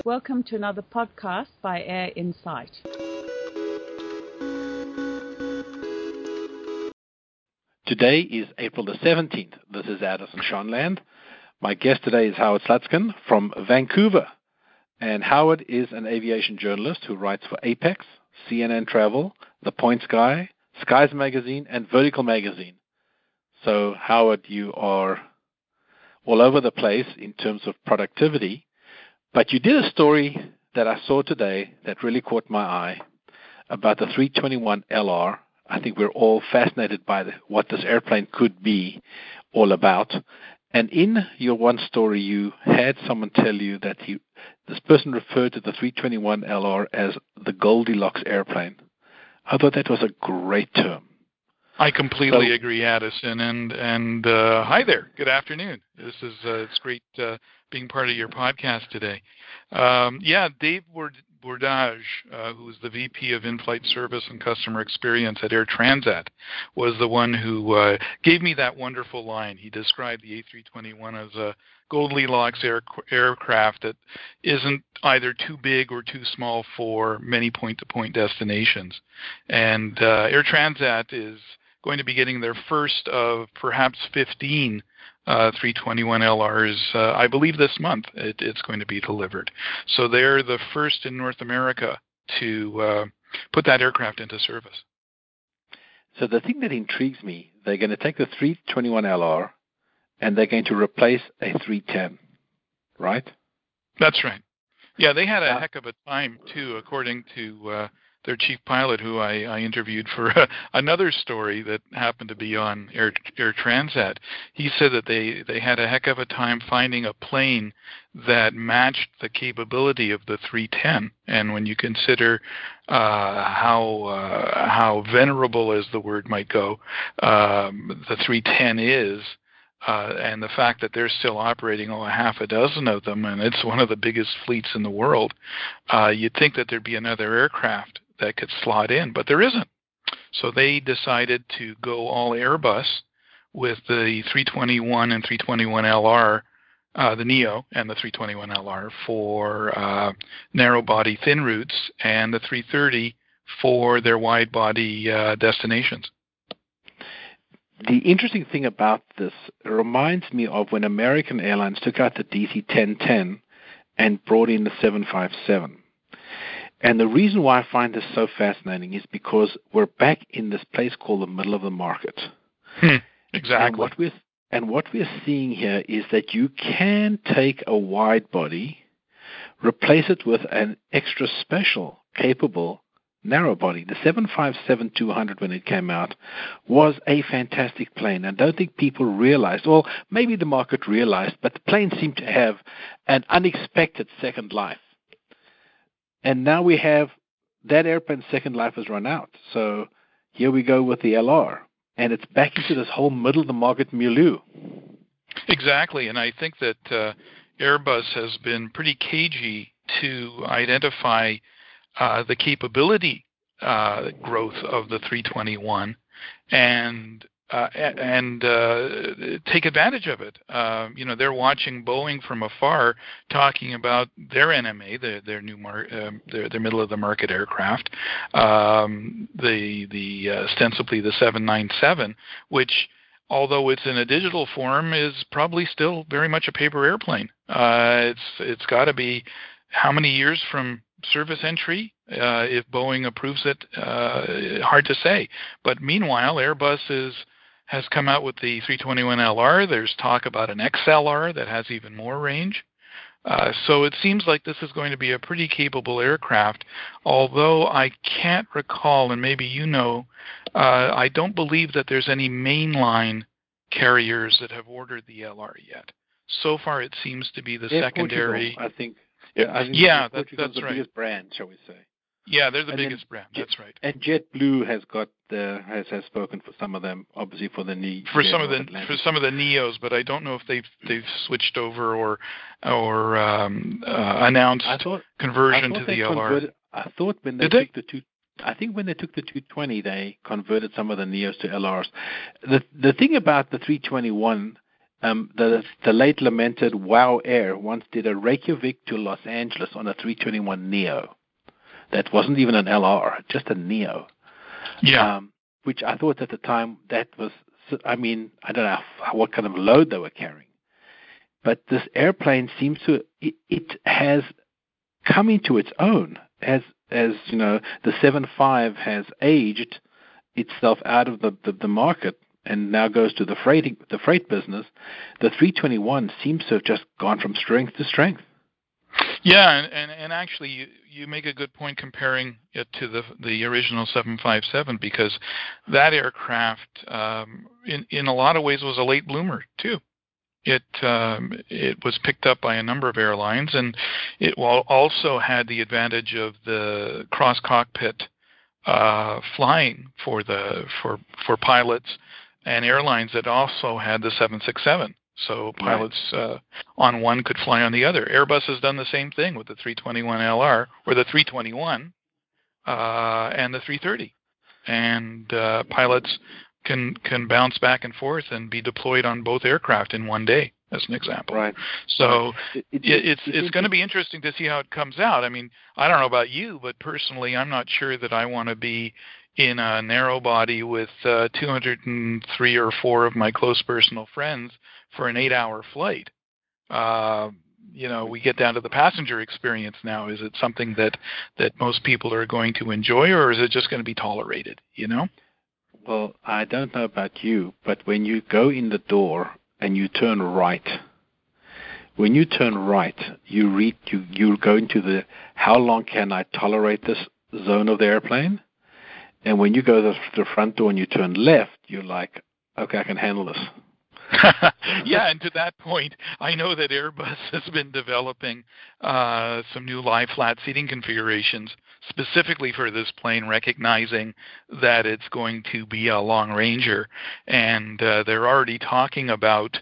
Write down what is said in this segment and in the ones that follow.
Welcome to another podcast by Air Insight. Today is April the 17th. This is Addison Schonland. My guest today is Howard Slutskin from Vancouver. And Howard is an aviation journalist who writes for Apex, CNN Travel, The Points Guy, Skies Magazine, and Vertical Magazine. So, Howard, you are all over the place in terms of productivity. But you did a story that I saw today that really caught my eye about the 321 LR. I think we're all fascinated by what this airplane could be all about. And in your one story, you had someone tell you that this person referred to the 321 LR as the Goldilocks airplane. I thought that was a great term. I completely agree, Addison. And hi there. Good afternoon. This is it's great being part of your podcast today. Dave Bourdage, who is the VP of In-Flight Service and Customer Experience at Air Transat, was the one who gave me that wonderful line. He described the A321 as a Goldilocks aircraft that isn't either too big or too small for many point-to-point destinations. And Air Transat is going to be getting their first of perhaps 15 321 LRs, I believe this month it's going to be delivered. So they're the first in North America to put that aircraft into service. So the thing that intrigues me, they're going to take the 321 LR and they're going to replace a 310, right? That's right. Yeah, they had a heck of a time, too, according to their chief pilot, who I interviewed for another story that happened to be on Air Transat. He said that they had a heck of a time finding a plane that matched the capability of the 310. And when you consider how venerable, as the word might go, the 310 is, and the fact that they're still operating a half a dozen of them, and it's one of the biggest fleets in the world, you'd think that there'd be another aircraft that could slot in, but there isn't. So they decided to go all Airbus with the 321 and 321 LR, the Neo and the 321 LR for narrow-body thin routes, and the 330 for their wide-body destinations. The interesting thing about this, it reminds me of when American Airlines took out the DC-1010 and brought in the 757. And the reason why I find this so fascinating is because we're back in this place called the middle of the market. Exactly. And what we're seeing here is that you can take a wide body, replace it with an extra special, capable narrow body. The 757-200, when it came out, was a fantastic plane. I don't think people realized, or maybe the market realized, but the plane seemed to have an unexpected second life. And now we have that airplane's second life has run out. So here we go with the LR. And it's back into this whole middle-of-the-market milieu. Exactly. And I think that Airbus has been pretty cagey to identify the capability growth of the 321 and take advantage of it. They're watching Boeing from afar, talking about their NMA, their new their middle of the market aircraft, the ostensibly the 797, which, although it's in a digital form, is probably still very much a paper airplane. It's got to be how many years from service entry, if Boeing approves it, hard to say. But meanwhile, Airbus has come out with the 321 LR. There's talk about an XLR that has even more range. So it seems like this is going to be a pretty capable aircraft, although I can't recall, and maybe you know, I don't believe that there's any mainline carriers that have ordered the LR yet. So far, it seems to be the secondary. Portugal, I think. That's the right. biggest brand, shall we say? Yeah, they're the biggest brand. That's right. And JetBlue has spoken for some of them, obviously for the for some of the Neos, but I don't know if they've switched over or announced conversion to the LR. I thought when they took the two. I think when they took the 220, they converted some of the Neos to LRs. The thing about the 321 the late lamented WOW Air once did a Reykjavik to Los Angeles on a 321 Neo. That wasn't even an LR, just a Neo. Yeah. Which I thought at the time that was, I mean, I don't know what kind of load they were carrying. But this airplane seems to, it has come into its own as you know, the 7.5 has aged itself out of the market and now goes to the freight business. The 321 seems to have just gone from strength to strength. Yeah, and actually, you make a good point comparing it to the original 757, because that aircraft, in a lot of ways, was a late bloomer too. It was picked up by a number of airlines, and it also had the advantage of the cross cockpit flying for pilots and airlines that also had the 767. So pilots on one could fly on the other. Airbus has done the same thing with the 321LR or the 321 and the 330, and pilots can bounce back and forth and be deployed on both aircraft in one day, as an example. Right. So it's going to be interesting to see how it comes out. I mean, I don't know about you, but personally, I'm not sure that I want to be in a narrow body with 203 or 4 of my close personal friends for an 8-hour flight. We get down to the passenger experience now. Is it something that most people are going to enjoy, or is it just going to be tolerated, Well, I don't know about you, but when you go in the door and you turn right, you go into the how long can I tolerate this zone of the airplane? And when you go to the front door and you turn left, you're like, okay, I can handle this. Yeah, and to that point, I know that Airbus has been developing some new lie flat seating configurations specifically for this plane, recognizing that it's going to be a long ranger. And they're already talking about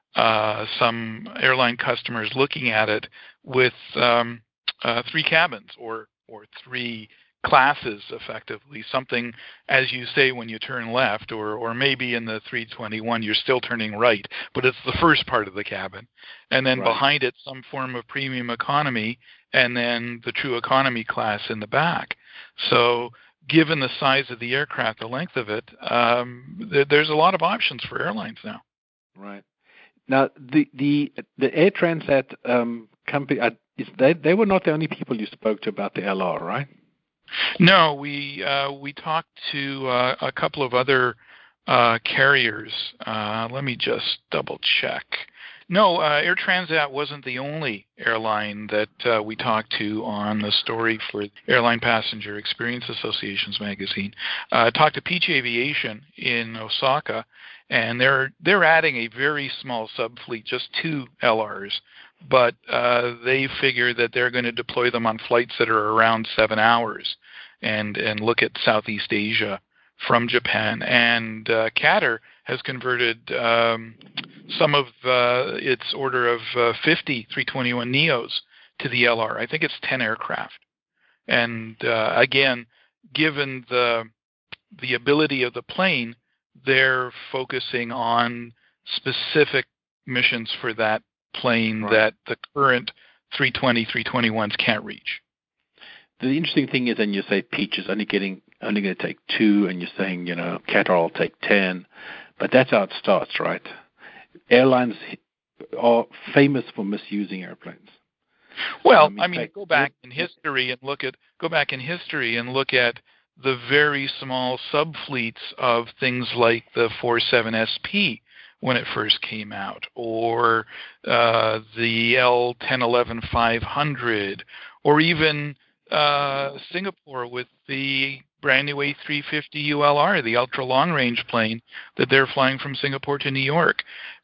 some airline customers looking at it with 3 cabins or 3 classes, effectively, something, as you say, when you turn left, or maybe in the 321 you're still turning right, but it's the first part of the cabin, and then behind it some form of premium economy, and then the true economy class in the back. So given the size of the aircraft, the length of it, there's a lot of options for airlines now. Right. Now, the Air Transat company, they were not the only people you spoke to about the LR, right? No, we talked to a couple of other carriers. Let me just double check. No, Air Transat wasn't the only airline that we talked to on the story for Airline Passenger Experience Association's magazine. Talked to Peach Aviation in Osaka, and they're adding a very small subfleet, just 2 LRs. But they figure that they're going to deploy them on flights that are around 7 hours and look at Southeast Asia from Japan. And Qatar has converted some of its order of 50 321 Neos to the LR. I think it's 10 aircraft. And again, given the ability of the plane, they're focusing on specific missions for that plane that the current 320, 321s can't reach. The interesting thing is, and you say Peach is only going to take 2, and you're saying, Qatar will take 10, but that's how it starts, right? Airlines are famous for misusing airplanes. Well, go back in history and look at the very small subfleets of things like the 47SP when it first came out, or the L1011-500, or even Singapore with the brand new A350 ULR, the ultra long range plane that they're flying from Singapore to New York.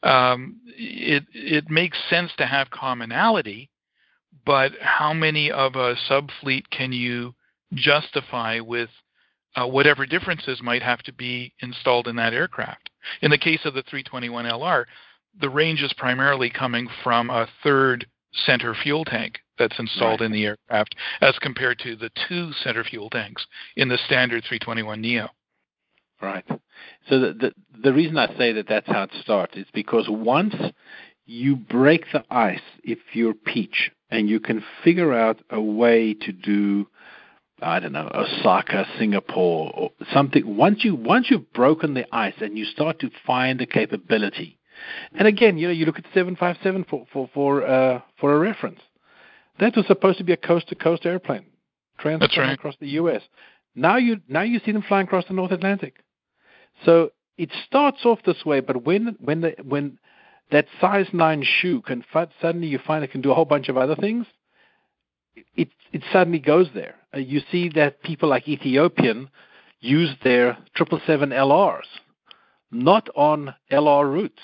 It makes sense to have commonality, but how many of a subfleet can you justify with whatever differences might have to be installed in that aircraft? In the case of the 321LR, the range is primarily coming from a third center fuel tank that's installed in the aircraft, as compared to the 2 center fuel tanks in the standard 321neo. Right. So the reason I say that that's how it starts is because once you break the ice, if you're Peach, and you can figure out a way to do, I don't know, Osaka, Singapore, or something. Once you've broken the ice and you start to find a capability, and again, you look at 757 for a reference. That was supposed to be a coast-to-coast airplane, transferring across the U.S. Now you see them flying across the North Atlantic. So it starts off this way, but when that size 9 shoe can suddenly you find it can do a whole bunch of other things, it suddenly goes there. You see that people like Ethiopian use their 777 LRs, not on LR routes.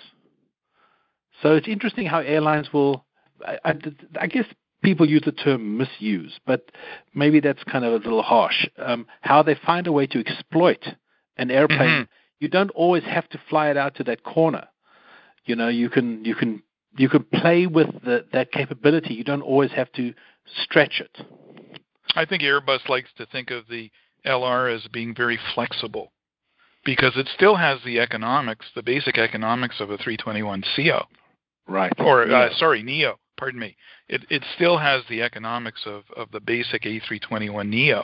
So it's interesting how airlines will, I guess people use the term misuse, but maybe that's kind of a little harsh, how they find a way to exploit an airplane. Mm-hmm. You don't always have to fly it out to that corner. You can play with that capability. You don't always have to stretch it. I think Airbus likes to think of the LR as being very flexible because it still has the basic economics of a 321ceo. Right. Or, Neo, pardon me. It still has the economics of the basic A321neo.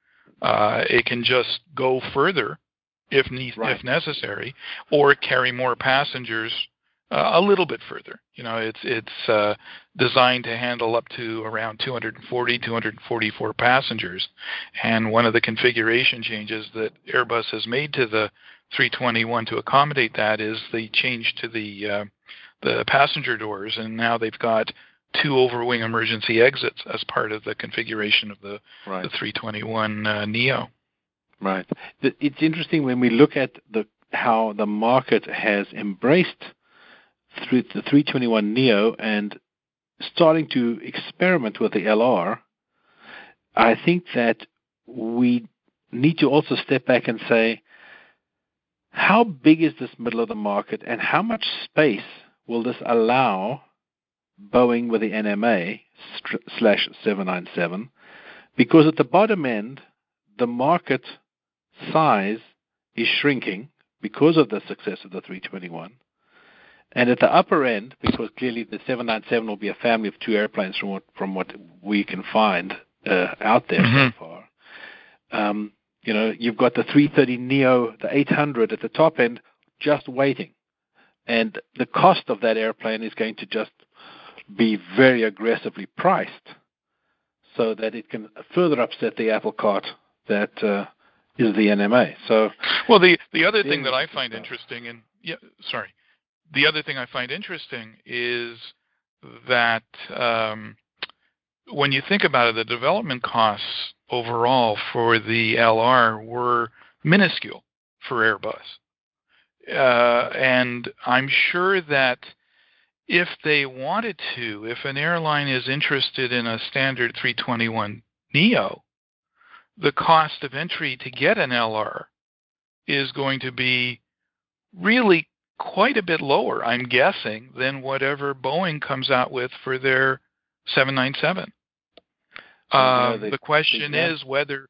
It can just go further if necessary, or carry more passengers a little bit further. It's designed to handle up to around 244 passengers. And one of the configuration changes that Airbus has made to the 321 to accommodate that is the change to the passenger doors, and now they've got 2 overwing emergency exits as part of the configuration of the 321 Neo. Right. It's interesting when we look at how the market has embraced through the 321 Neo and starting to experiment with the LR. I think that we need to also step back and say, how big is this middle of the market, and how much space will this allow Boeing with the NMA/797? Because at the bottom end, the market size is shrinking because of the success of the 321. And at the upper end, because clearly the 797 will be a family of 2 airplanes from what we can find out there so far. You've got the 330 Neo, the 800 at the top end, just waiting. And the cost of that airplane is going to just be very aggressively priced so that it can further upset the apple cart that is the NMA. So, well, the other thing that I find interesting, the other thing I find interesting is that when you think about it, the development costs overall for the LR were minuscule for Airbus. And I'm sure that if they wanted to, if an airline is interested in a standard 321 Neo, the cost of entry to get an LR is going to be really quite a bit lower, I'm guessing, than whatever Boeing comes out with for their 797. The question is whether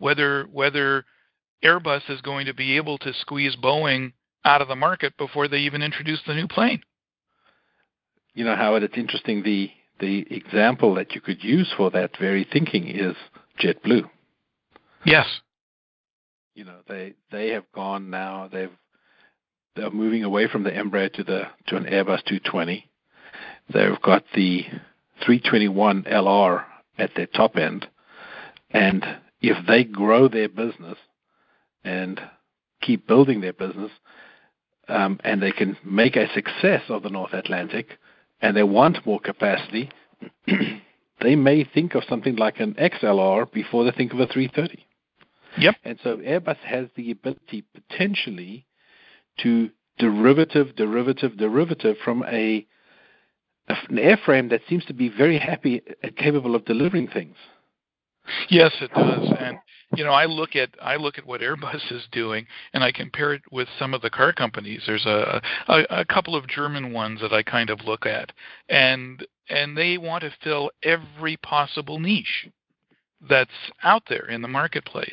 Airbus is going to be able to squeeze Boeing out of the market before they even introduce the new plane. Howard, it's interesting. The example that you could use for that very thinking is JetBlue. Yes. They have gone now. They're moving away from the Embraer to an Airbus 220. They've got the 321 LR at their top end, and if they grow their business and keep building their business, and they can make a success of the North Atlantic, and they want more capacity, they may think of something like an XLR before they think of a 330. Yep. And so Airbus has the ability potentially to derivative from an airframe that seems to be very happy and capable of delivering things. Yes, it does. And I look at what Airbus is doing, and I compare it with some of the car companies. There's a couple of German ones that I kind of look at, and they want to fill every possible niche that's out there in the marketplace.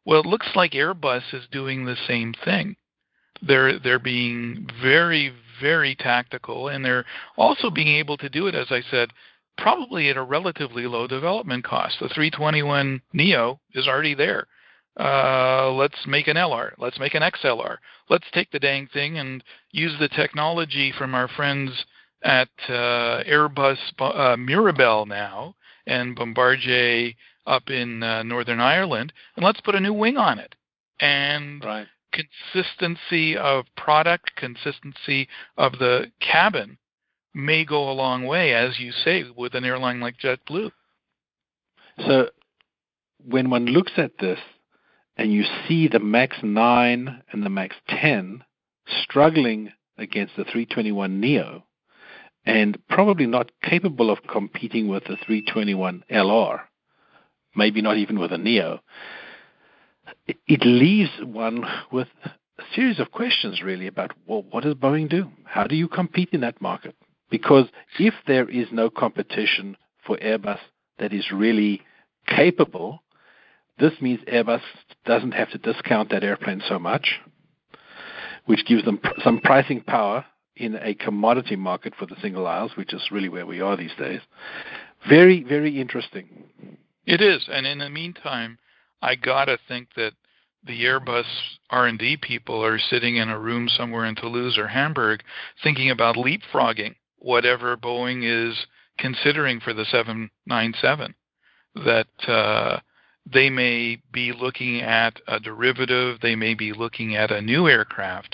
Well, it looks like Airbus is doing the same thing. They're being very, very tactical, and they're also being able to do it, as I said, probably at a relatively low development cost. The 321neo is already there. Let's make an LR. Let's make an XLR. Let's take the dang thing and use the technology from our friends at Airbus Mirabel now and Bombardier up in Northern Ireland, and let's put a new wing on it. And right. Consistency of product, consistency of the cabin may go a long way, as you say, with an airline like JetBlue. So when one looks at this and you see the MAX 9 and the MAX 10 struggling against the 321neo and probably not capable of competing with the 321LR, maybe not even with a Neo, it leaves one with a series of questions really about, well, what does Boeing do? How do you compete in that market? Because if there is no competition for Airbus that is really capable, this means Airbus doesn't have to discount that airplane so much, which gives them some pricing power in a commodity market for the single aisles, which is really where we are these days. Very, very interesting. It is, and in the meantime, I gotta think that the Airbus R&D people are sitting in a room somewhere in Toulouse or Hamburg thinking about leapfrogging whatever Boeing is considering for the 797. That they may be looking at a derivative, they may be looking at a new aircraft.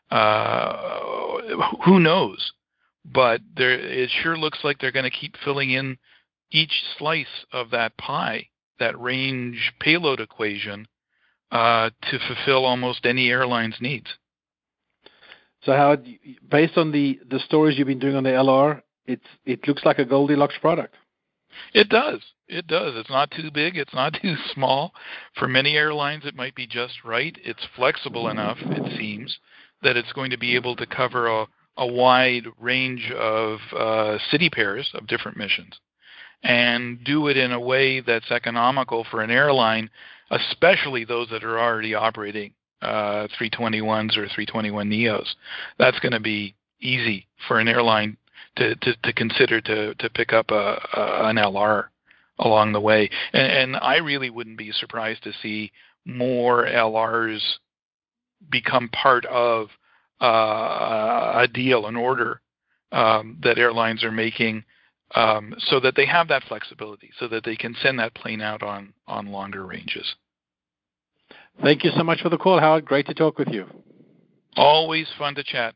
Who knows? But it sure looks like they're going to keep filling in each slice of that pie, that range payload equation, to fulfill almost any airline's needs. So Howard, based on the stories you've been doing on the LR, it looks like a Goldilocks product. It does. It does. It's not too big. It's not too small. For many airlines, it might be just right. It's flexible enough, it seems, that it's going to be able to cover a wide range of city pairs of different missions and do it in a way that's economical for an airline, especially those that are already operating 321s or 321neos. That's going to be easy for an airline to consider to pick up an LR along the way. And I really wouldn't be surprised to see more LRs become part of a deal, an order that airlines are making, so that they have that flexibility, so that they can send that plane out on longer ranges. Thank you so much for the call, Howard. Great to talk with you. Always fun to chat.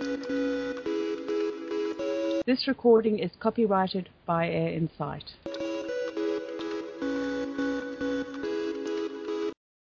This recording is copyrighted by Air Insight.